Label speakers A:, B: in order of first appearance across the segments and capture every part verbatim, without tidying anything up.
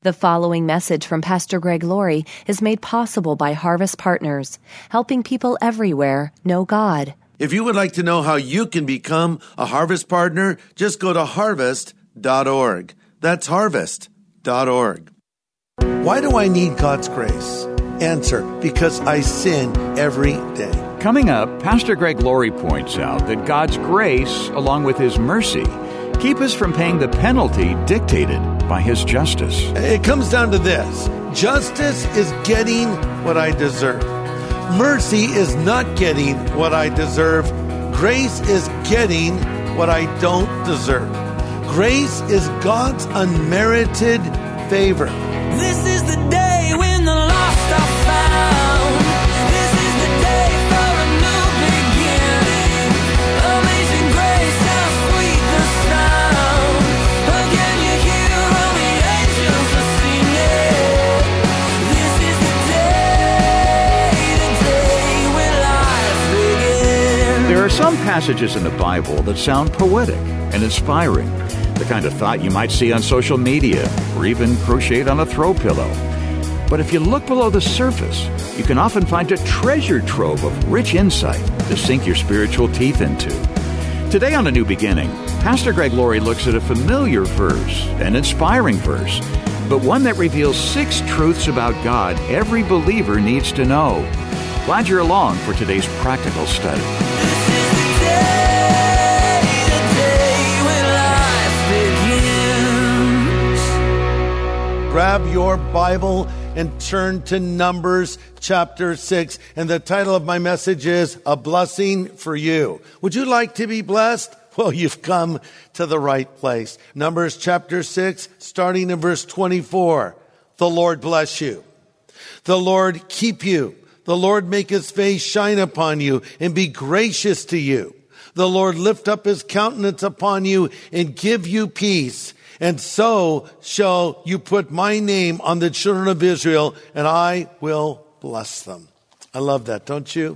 A: The following message from Pastor Greg Laurie is made possible by Harvest Partners, helping people everywhere know God.
B: If you would like to know how you can become a Harvest Partner, just go to harvest dot org. That's harvest dot org. Why do I need God's grace? Answer, because I sin every day.
C: Coming up, Pastor Greg Laurie points out that God's grace, along with His mercy, keep us from paying the penalty dictated by His justice.
B: It comes down to this. Justice is getting what I deserve. Mercy is not getting what I deserve. Grace is getting what I don't deserve. Grace is God's unmerited favor.
D: This is the day when the lost are found. This is the day for a new beginning. Amazing grace, how sweet the sound. Again you hear all the angels are singing. This is the day, the day when life begins.
C: There are some passages in the Bible that sound poetic and inspiring. The kind of thought you might see on social media or even crocheted on a throw pillow. But if you look below the surface, you can often find a treasure trove of rich insight to sink your spiritual teeth into. Today on A New Beginning, Pastor Greg Laurie looks at a familiar verse, an inspiring verse, but one that reveals six truths about God every believer needs to know. Glad you're along for today's practical study.
D: This is the day, the day when life begins.
B: Grab your Bible and turn to Numbers chapter six. And the title of my message is A Blessing for You. Would you like to be blessed? Well, you've come to the right place. Numbers chapter six, starting in verse twenty-four. The Lord bless you. The Lord keep you. The Lord make His face shine upon you and be gracious to you. The Lord lift up His countenance upon you and give you peace. And so shall you put my name on the children of Israel, and I will bless them. I love that, don't you?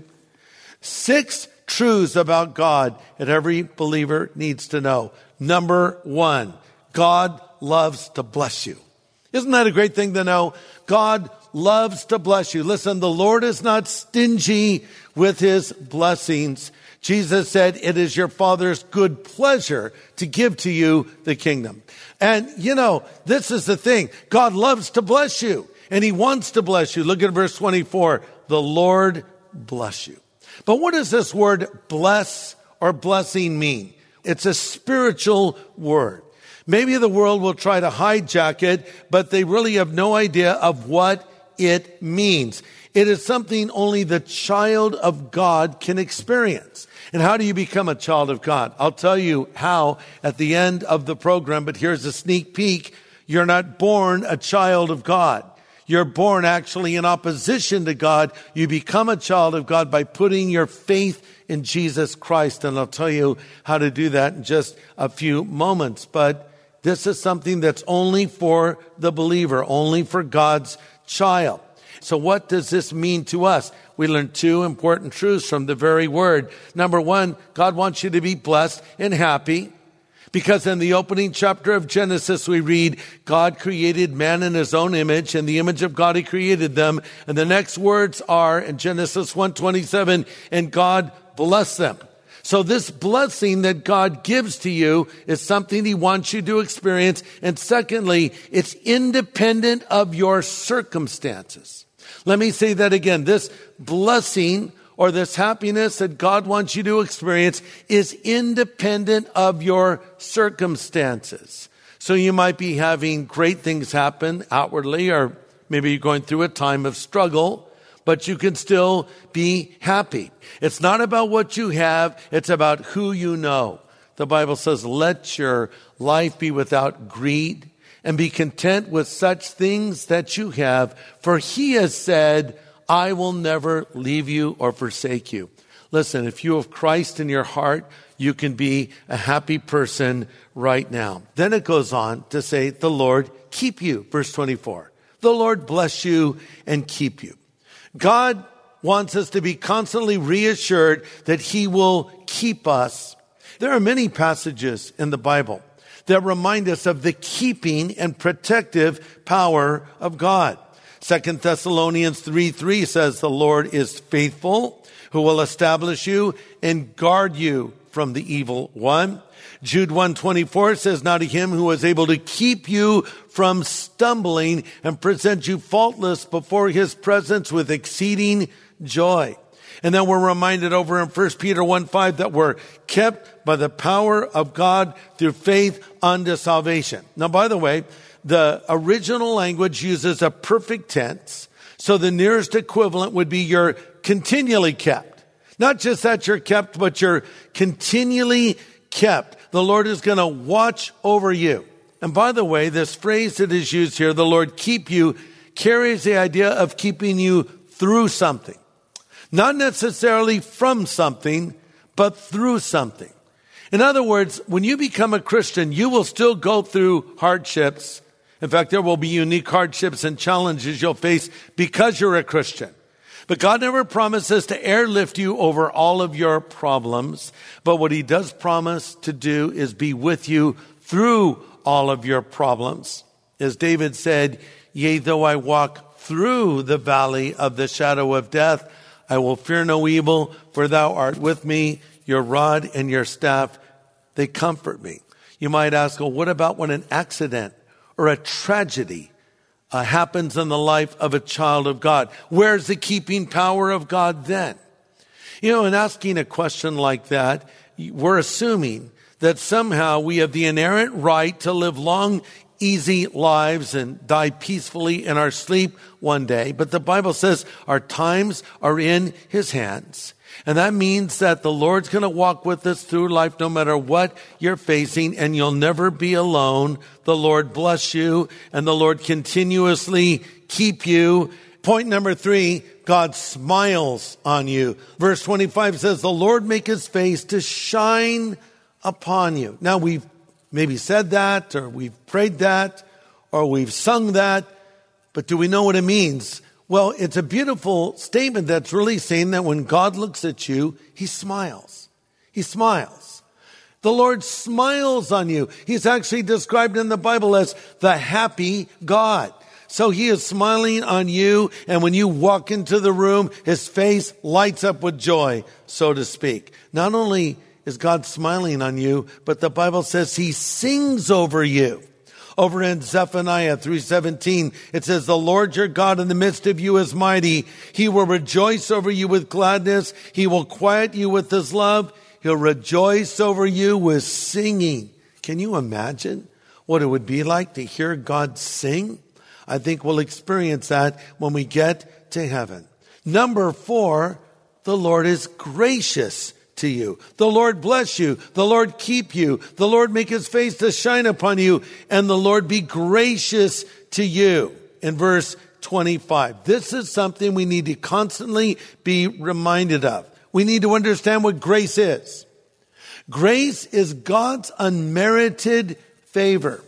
B: Six truths about God that every believer needs to know. Number one, God loves to bless you. Isn't that a great thing to know? God loves to bless you. Listen, the Lord is not stingy with His blessings. Jesus said, it is your Father's good pleasure to give to you the kingdom. And, you know, this is the thing. God loves to bless you, and He wants to bless you. Look at verse twenty-four. The Lord bless you. But what does this word bless or blessing mean? It's a spiritual word. Maybe the world will try to hijack it, but they really have no idea of what it means. It is something only the child of God can experience. And how do you become a child of God? I'll tell you how at the end of the program, but here's a sneak peek. You're not born a child of God. You're born actually in opposition to God. You become a child of God by putting your faith in Jesus Christ. And I'll tell you how to do that in just a few moments. But this is something that's only for the believer, only for God's child. So what does this mean to us? We learned two important truths from the very word. Number one, God wants you to be blessed and happy, because in the opening chapter of Genesis, we read, God created man in His own image, and the image of God He created them. And the next words are in Genesis one twenty-seven, and God blessed them. So this blessing that God gives to you is something He wants you to experience. And secondly, it's independent of your circumstances. Let me say that again. This blessing or this happiness that God wants you to experience is independent of your circumstances. So you might be having great things happen outwardly, or maybe you're going through a time of struggle, but you can still be happy. It's not about what you have, it's about who you know. The Bible says, let your life be without greed, and be content with such things that you have, for He has said, I will never leave you or forsake you. Listen, if you have Christ in your heart, you can be a happy person right now. Then it goes on to say, the Lord keep you. Verse twenty-four, the Lord bless you and keep you. God wants us to be constantly reassured that He will keep us. There are many passages in the Bible that remind us of the keeping and protective power of God. Second Thessalonians three three says, the Lord is faithful, who will establish you and guard you from the evil one. Jude one twenty-four says, now to him who is able to keep you from stumbling and present you faultless before his presence with exceeding joy. And then we're reminded over in First Peter one five that we're kept by the power of God through faith unto salvation. Now, by the way, the original language uses a perfect tense. So the nearest equivalent would be you're continually kept. Not just that you're kept, but you're continually kept. The Lord is going to watch over you. And by the way, this phrase that is used here, the Lord keep you, carries the idea of keeping you through something. Not necessarily from something, but through something. In other words, when you become a Christian, you will still go through hardships. In fact, there will be unique hardships and challenges you'll face because you're a Christian. But God never promises to airlift you over all of your problems. But what he does promise to do is be with you through all of your problems. As David said, yea, though I walk through the valley of the shadow of death, I will fear no evil, for thou art with me. Your rod and your staff, they comfort me. You might ask, well, what about when an accident or a tragedy uh, happens in the life of a child of God? Where's the keeping power of God then? You know, in asking a question like that, we're assuming that somehow we have the inherent right to live long, easy lives and die peacefully in our sleep one day. But the Bible says our times are in his hands. And that means that the Lord's going to walk with us through life no matter what you're facing, and you'll never be alone. The Lord bless you, and the Lord continuously keep you. Point number three, God smiles on you. Verse twenty-five says, the Lord make his face to shine upon you. Now, we've maybe said that, or we've prayed that, or we've sung that, but do we know what it means? Well, it's a beautiful statement that's really saying that when God looks at you, he smiles. He smiles. The Lord smiles on you. He's actually described in the Bible as the happy God. So he is smiling on you, and when you walk into the room, his face lights up with joy, so to speak. Not only is God smiling on you, but the Bible says he sings over you. Over in Zephaniah three seventeen, it says, the Lord your God in the midst of you is mighty. He will rejoice over you with gladness. He will quiet you with his love. He'll rejoice over you with singing. Can you imagine what it would be like to hear God sing? I think we'll experience that when we get to heaven. Number four, the Lord is gracious to you. The Lord bless you. The Lord keep you. The Lord make his face to shine upon you, and the Lord be gracious to you. In verse twenty-five, this is something we need to constantly be reminded of. We need to understand what grace is. Grace is God's unmerited favor.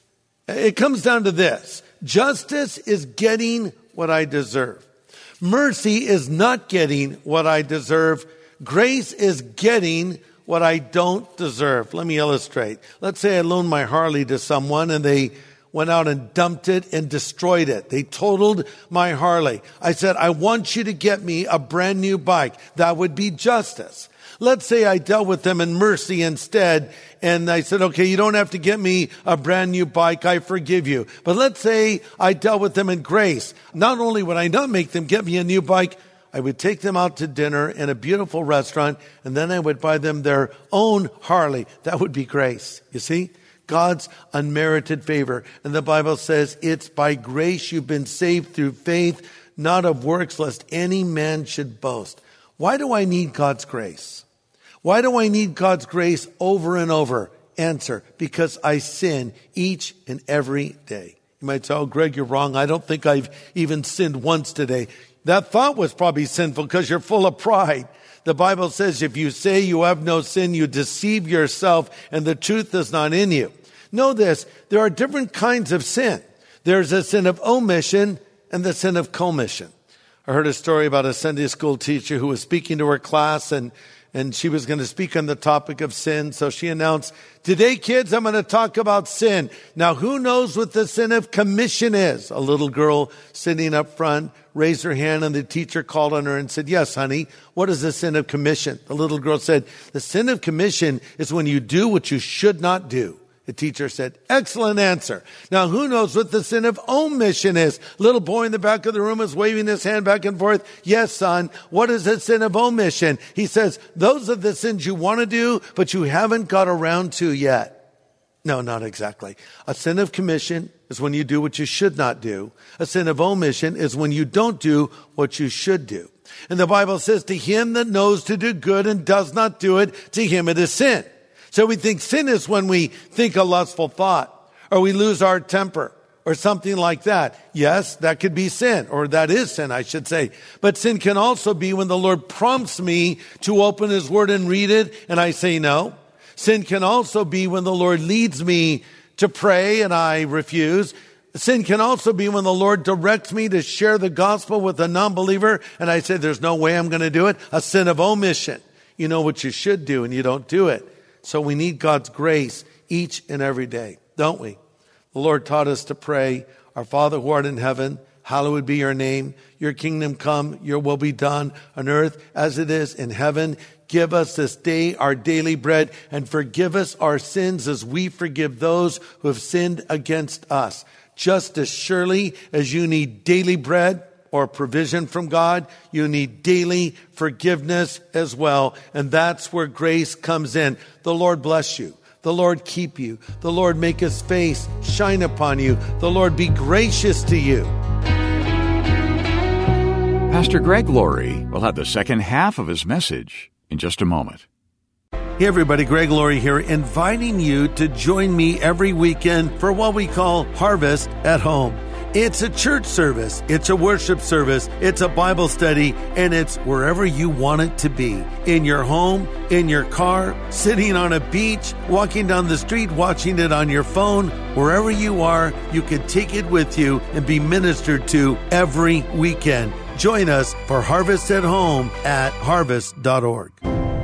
B: It comes down to this. Justice is getting what I deserve. Mercy is not getting what I deserve. Grace is getting what I don't deserve. Let me illustrate. Let's say I loaned my Harley to someone and they went out and dumped it and destroyed it. They totaled my Harley. I said, I want you to get me a brand new bike. That would be justice. Let's say I dealt with them in mercy instead, and I said, okay, you don't have to get me a brand new bike. I forgive you. But let's say I dealt with them in grace. Not only would I not make them get me a new bike, I would take them out to dinner in a beautiful restaurant, and then I would buy them their own Harley. That would be grace. You see? God's unmerited favor. And the Bible says it's by grace you've been saved through faith, not of works, lest any man should boast. Why do I need God's grace? Why do I need God's grace over and over? Answer, because I sin each and every day. You might say, oh, Greg, you're wrong. I don't think I've even sinned once today. That thought was probably sinful because you're full of pride. The Bible says if you say you have no sin, you deceive yourself and the truth is not in you. Know this, there are different kinds of sin. There's a sin of omission and the sin of commission. I heard a story about a Sunday school teacher who was speaking to her class, and and she was going to speak on the topic of sin. So she announced, today, kids, I'm going to talk about sin. Now, who knows what the sin of commission is? A little girl sitting up front raised her hand, and the teacher called on her and said, yes, honey, what is the sin of commission? The little girl said, the sin of commission is when you do what you should not do. The teacher said, excellent answer. Now, who knows what the sin of omission is? Little boy in the back of the room is waving his hand back and forth. Yes, son. What is the sin of omission? He says, those are the sins you want to do, but you haven't got around to yet. No, not exactly. A sin of commission is when you do what you should not do. A sin of omission is when you don't do what you should do. And the Bible says, to him that knows to do good and does not do it, to him it is sin. So we think sin is when we think a lustful thought, or we lose our temper, or something like that. Yes, that could be sin, or that is sin, I should say. But sin can also be when the Lord prompts me to open his word and read it, and I say no. Sin can also be when the Lord leads me to pray and I refuse. Sin can also be when the Lord directs me to share the gospel with a non-believer, and I say there's no way I'm going to do it. A sin of omission. You know what you should do, and you don't do it. So we need God's grace each and every day, don't we? The Lord taught us to pray, our Father who art in heaven, hallowed be your name. Your kingdom come, your will be done on earth as it is in heaven. Give us this day our daily bread, and forgive us our sins as we forgive those who have sinned against us. Just as surely as you need daily bread or provision from God, you need daily forgiveness as well. And that's where grace comes in. The Lord bless you. The Lord keep you. The Lord make his face shine upon you. The Lord be gracious to you.
C: Pastor Greg Laurie will have the second half of his message in just a moment.
B: Hey everybody, Greg Laurie here, inviting you to join me every weekend for what we call Harvest at Home. It's a church service, it's a worship service, it's a Bible study, and it's wherever you want it to be. In your home, in your car, sitting on a beach, walking down the street, watching it on your phone. Wherever you are, you can take it with you and be ministered to every weekend. Join us for Harvest at Home at harvest dot org.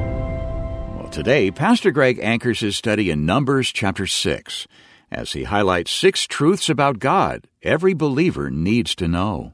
C: Well, today, Pastor Greg anchors his study in Numbers chapter six. As he highlights six truths about God every believer needs to know.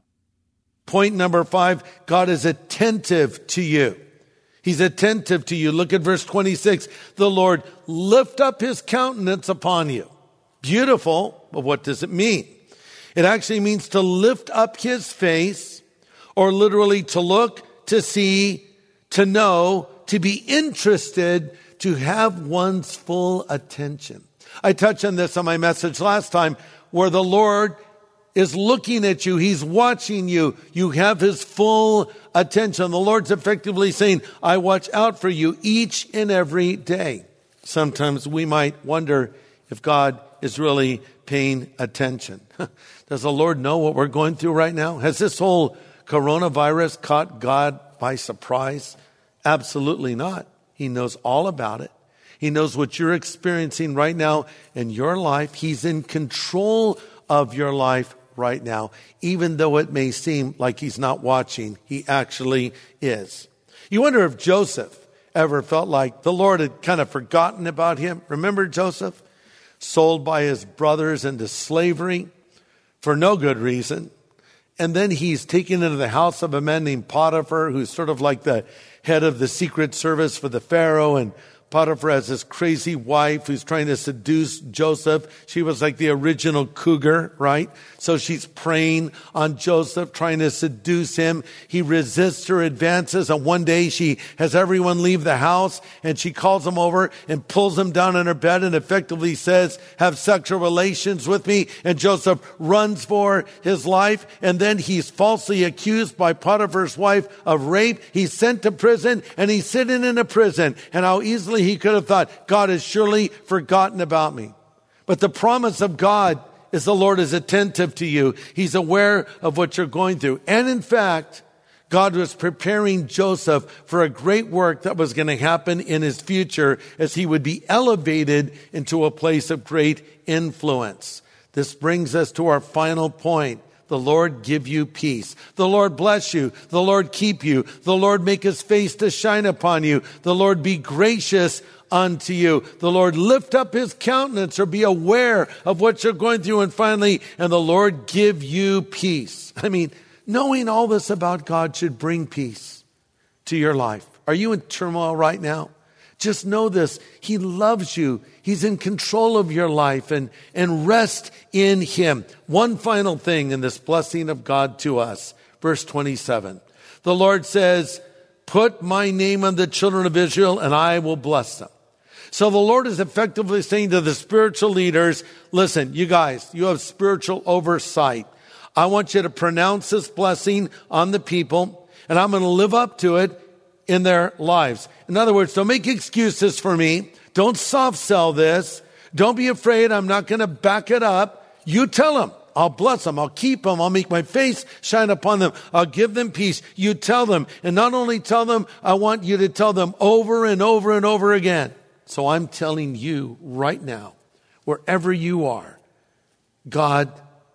B: Point number five, God is attentive to you. He's attentive to you. Look at verse twenty-six. The Lord lift up his countenance upon you. Beautiful, but what does it mean? It actually means to lift up his face, or literally to look, to see, to know, to be interested, to have one's full attention. I touched on this on my message last time, where the Lord is looking at you. He's watching you. You have his full attention. The Lord's effectively saying, I watch out for you each and every day. Sometimes we might wonder if God is really paying attention. Does the Lord know what we're going through right now? Has this whole coronavirus caught God by surprise? Absolutely not. He knows all about it. He knows what you're experiencing right now in your life. He's in control of your life right now. Even though it may seem like he's not watching, he actually is. You wonder if Joseph ever felt like the Lord had kind of forgotten about him. Remember Joseph? Sold by his brothers into slavery for no good reason. And then he's taken into the house of a man named Potiphar, who's sort of like the head of the secret service for the Pharaoh. And Potiphar has this crazy wife who's trying to seduce Joseph. She was like the original cougar, right? So she's preying on Joseph, trying to seduce him. He resists her advances. And one day she has everyone leave the house, and she calls him over and pulls him down in her bed and effectively says, have sexual relations with me. And Joseph runs for his life. And then he's falsely accused by Potiphar's wife of rape. He's sent to prison, and he's sitting in a prison. And how easily he could have thought, God has surely forgotten about me. But the promise of God is the Lord is attentive to you. He's aware of what you're going through. And in fact, God was preparing Joseph for a great work that was going to happen in his future as he would be elevated into a place of great influence. This brings us to our final point. The the Lord give you peace. The Lord bless you. The Lord keep you. The Lord make his face to shine upon you. The Lord be gracious unto you. The Lord lift up his countenance, or be aware of what you're going through. And finally, and the Lord give you peace. I mean, knowing all this about God should bring peace to your life. Are you in turmoil right now? Just know this. He loves you. He's in control of your life, and, and rest in him. One final thing in this blessing of God to us. Verse twenty-seven. The Lord says, put my name on the children of Israel and I will bless them. So the Lord is effectively saying to the spiritual leaders, listen, you guys, you have spiritual oversight. I want you to pronounce this blessing on the people, and I'm going to live up to it in their lives. In other words, don't make excuses for me. Don't soft sell this. Don't be afraid. I'm not going to back it up. You tell them. I'll bless them. I'll keep them. I'll make my face shine upon them. I'll give them peace. You tell them. And not only tell them, I want you to tell them over and over and over again. So I'm telling you right now, wherever you are, God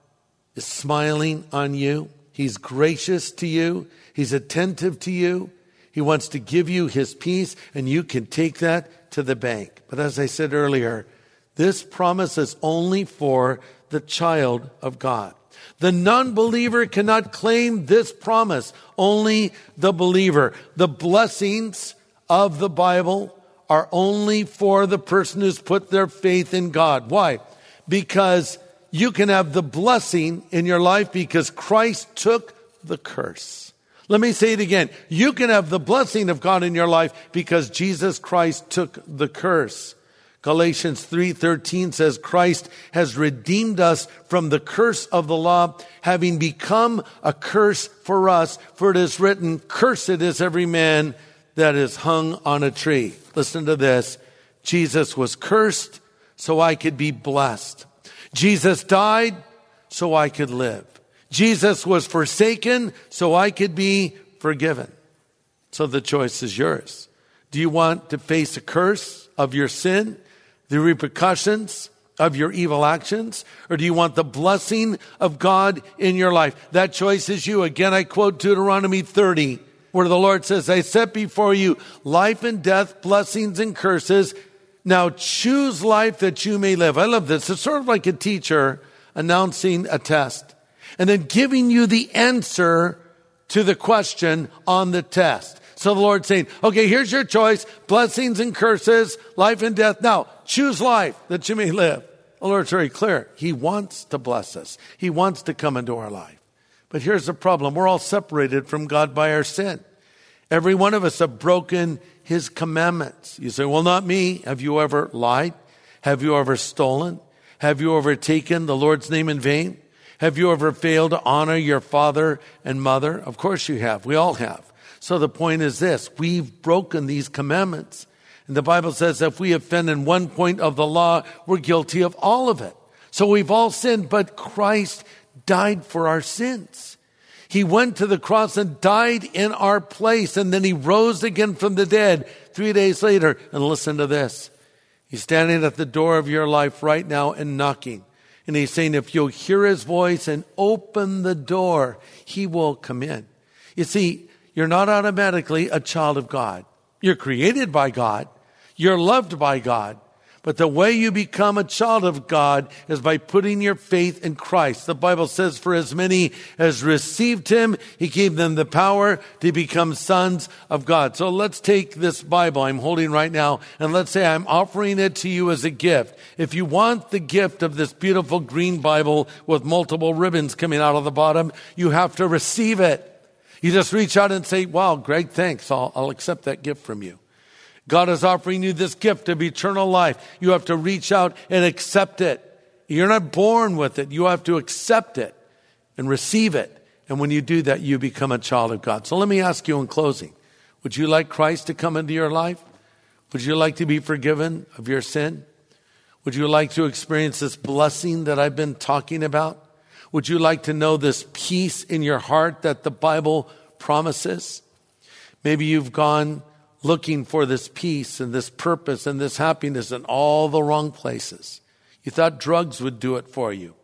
B: is smiling on you. He's gracious to you. He's attentive to you. He wants to give you his peace, and you can take that to the bank. But as I said earlier, this promise is only for the child of God. The non-believer cannot claim this promise, only the believer. The blessings of the Bible are only for the person who's put their faith in God. Why? Because you can have the blessing in your life because Christ took the curse. Let me say it again. You can have the blessing of God in your life because Jesus Christ took the curse. Galatians three thirteen says, Christ has redeemed us from the curse of the law, having become a curse for us. For it is written, cursed is every man that is hung on a tree. Listen to this. Jesus was cursed so I could be blessed. Jesus died so I could live. Jesus was forsaken so I could be forgiven. So the choice is yours. Do you want to face a curse of your sin, the repercussions of your evil actions, or do you want the blessing of God in your life? That choice is you. Again, I quote Deuteronomy thirty, where the Lord says, I set before you life and death, blessings and curses. Now choose life that you may live. I love this. It's sort of like a teacher announcing a test and then giving you the answer to the question on the test. So the Lord's saying, okay, here's your choice, blessings and curses, life and death. Now, choose life that you may live. The Lord's very clear. He wants to bless us. He wants to come into our life. But here's the problem. We're all separated from God by our sin. Every one of us have broken his commandments. You say, well, not me. Have you ever lied? Have you ever stolen? Have you ever taken the Lord's name in vain? Have you ever failed to honor your father and mother? Of course you have. We all have. So the point is this. We've broken these commandments. And the Bible says if we offend in one point of the law, we're guilty of all of it. So we've all sinned, but Christ died for our sins. He went to the cross and died in our place. And then he rose again from the dead three days later. And listen to this. He's standing at the door of your life right now and knocking. And he's saying, if you'll hear his voice and open the door, he will come in. You see, you're not automatically a child of God. You're created by God. You're loved by God. But the way you become a child of God is by putting your faith in Christ. The Bible says, for as many as received him, he gave them the power to become sons of God. So let's take this Bible I'm holding right now, and let's say I'm offering it to you as a gift. If you want the gift of this beautiful green Bible with multiple ribbons coming out of the bottom, you have to receive it. You just reach out and say, wow, Greg, thanks. I'll, I'll accept that gift from you. God is offering you this gift of eternal life. You have to reach out and accept it. You're not born with it. You have to accept it and receive it. And when you do that, you become a child of God. So let me ask you in closing, would you like Christ to come into your life? Would you like to be forgiven of your sin? Would you like to experience this blessing that I've been talking about? Would you like to know this peace in your heart that the Bible promises? Maybe you've gone looking for this peace and this purpose and this happiness in all the wrong places. You thought drugs would do it for you.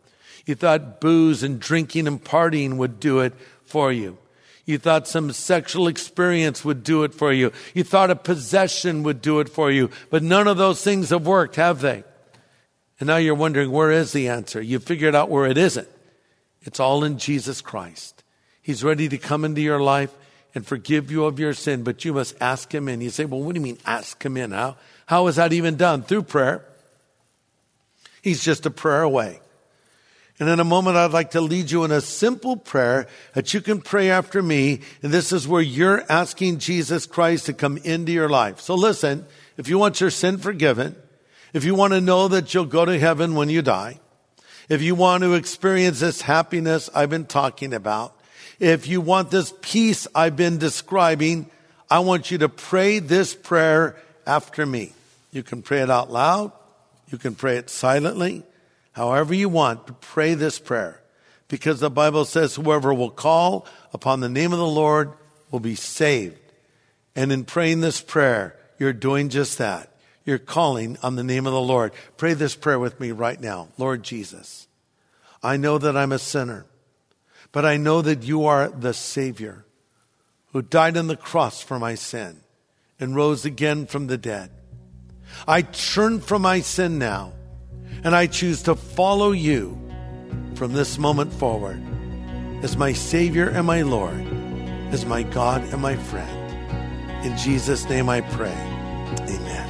B: You thought booze and drinking and partying would do it for you. You thought some sexual experience would do it for you. You thought a possession would do it for you. But none of those things have worked, have they? And now you're wondering, where is the answer? You figured out where it isn't. It's all in Jesus Christ. He's ready to come into your life and forgive you of your sin, but you must ask him in. You say, well, what do you mean ask him in? How, how is that even done? Through prayer. He's just a prayer away. And in a moment, I'd like to lead you in a simple prayer that you can pray after me. And this is where you're asking Jesus Christ to come into your life. So listen, if you want your sin forgiven, if you want to know that you'll go to heaven when you die, if you want to experience this happiness I've been talking about, if you want this peace I've been describing, I want you to pray this prayer after me. You can pray it out loud. You can pray it silently. However you want to pray this prayer, because the Bible says whoever will call upon the name of the Lord will be saved. And in praying this prayer, you're doing just that. You're calling on the name of the Lord. Pray this prayer with me right now. Lord Jesus, I know that I'm a sinner, but I know that you are the Savior who died on the cross for my sin and rose again from the dead. I turn from my sin now, and I choose to follow you from this moment forward as my Savior and my Lord, as my God and my friend. In Jesus' name I pray. Amen.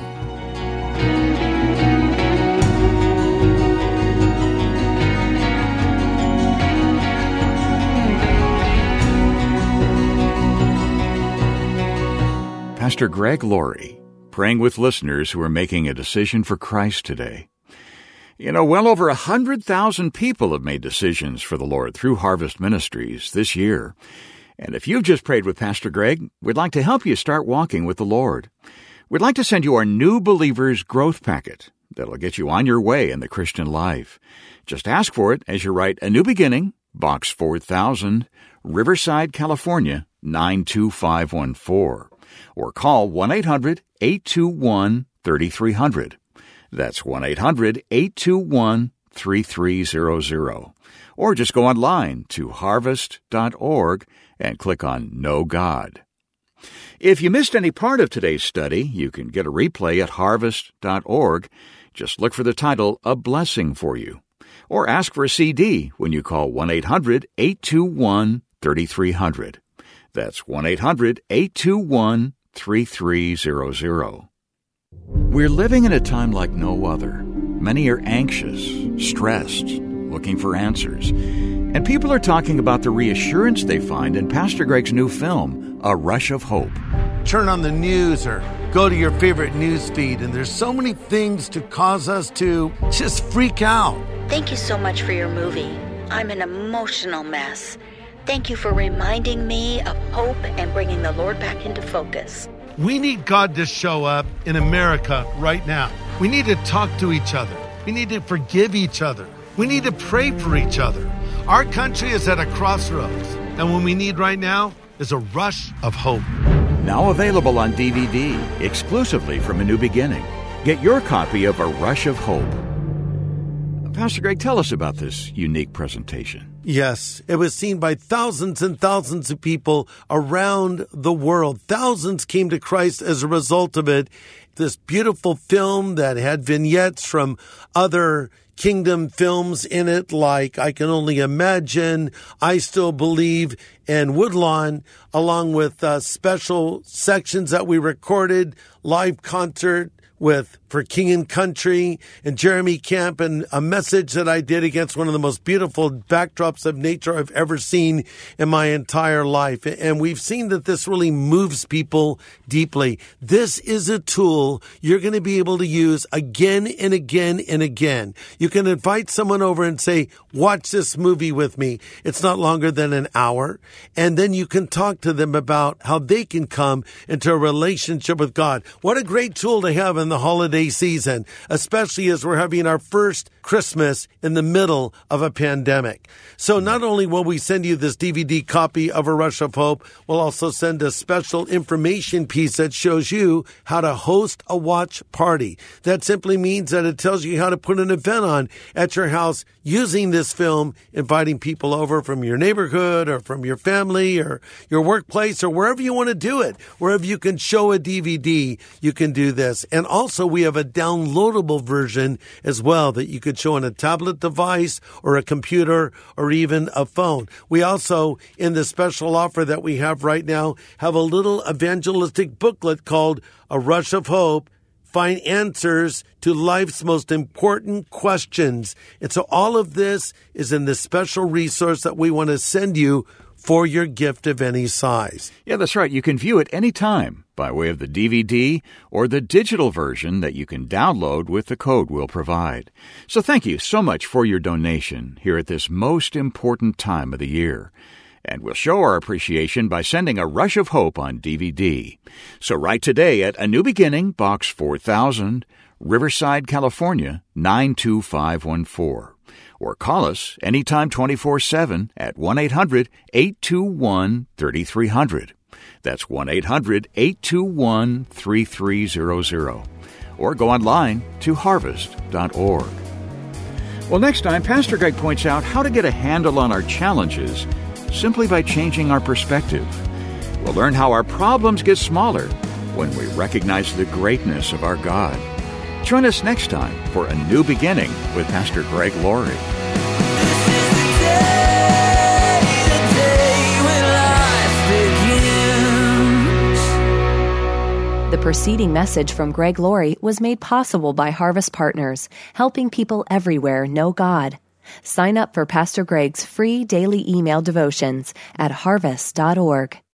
C: Pastor Greg Laurie, praying with listeners who are making a decision for Christ today. You know, well over one hundred thousand people have made decisions for the Lord through Harvest Ministries this year. And if you've just prayed with Pastor Greg, we'd like to help you start walking with the Lord. We'd like to send you our New Believers Growth Packet that'll get you on your way in the Christian life. Just ask for it as you write A New Beginning, Box four thousand, Riverside, California, nine two five one four. Or call one eight hundred eight two one three three zero zero. That's one eight hundred eight two one three three zero zero. Or just go online to harvest dot org and click on Know God. If you missed any part of today's study, you can get a replay at harvest dot org. Just look for the title, A Blessing for You. Or ask for a C D when you call one eight hundred eight two one three three zero zero. That's one eight hundred eight two one three three zero zero. We're living in a time like no other. Many are anxious, stressed, looking for answers. And people are talking about the reassurance they find in Pastor Greg's new film, A Rush of Hope.
B: Turn on the news or go to your favorite news feed, and there's so many things to cause us to just freak out.
E: Thank you so much for your movie. I'm an emotional mess. Thank you for reminding me of hope and bringing the Lord back into focus.
B: We need God to show up in America right now. We need to talk to each other. We need to forgive each other. We need to pray for each other. Our country is at a crossroads, and what we need right now is a rush of hope.
C: Now available on D V D, exclusively from A New Beginning. Get your copy of A Rush of Hope. Pastor Greg, tell us about this unique presentation.
B: Yes, it was seen by thousands and thousands of people around the world. Thousands came to Christ as a result of it. This beautiful film that had vignettes from other kingdom films in it, like I Can Only Imagine, I Still Believe, and Woodlawn, along with uh, special sections that we recorded, live concert with For King and Country and Jeremy Camp, and a message that I did against one of the most beautiful backdrops of nature I've ever seen in my entire life. And we've seen that this really moves people deeply. This is a tool you're going to be able to use again and again and again. You can invite someone over and say, watch this movie with me. It's not longer than an hour. And then you can talk to them about how they can come into a relationship with God. What a great tool to have in the holiday season, especially as we're having our first Christmas in the middle of a pandemic. So not only will we send you this D V D copy of A Rush of Hope, we'll also send a special information piece that shows you how to host a watch party. That simply means that it tells you how to put an event on at your house using this film, inviting people over from your neighborhood or from your family or your workplace or wherever you want to do it. Wherever you can show a D V D, you can do this. And also we have a downloadable version as well that you could show on a tablet device or a computer or even a phone. We also, in the special offer that we have right now, have a little evangelistic booklet called A Rush of Hope. Find answers to life's most important questions. And so all of this is in this special resource that we want to send you for your gift of any size.
C: Yeah, that's right. You can view it anytime by way of the D V D or the digital version that you can download with the code we'll provide. So thank you so much for your donation here at this most important time of the year. And we'll show our appreciation by sending A Rush of Hope on D V D. So write today at A New Beginning, Box four thousand, Riverside, California, nine two five one four. Or call us anytime twenty-four seven at one eight hundred, eight two one, three three zero zero. That's one eight hundred, eight two one, three three zero zero. Or go online to harvest dot org. Well, next time, Pastor Greg points out how to get a handle on our challenges simply by changing our perspective. We'll learn how our problems get smaller when we recognize the greatness of our God. Join us next time for A New Beginning with Pastor Greg Laurie.
A: The preceding message from Greg Laurie was made possible by Harvest Partners, helping people everywhere know God. Sign up for Pastor Greg's free daily email devotions at harvest dot org.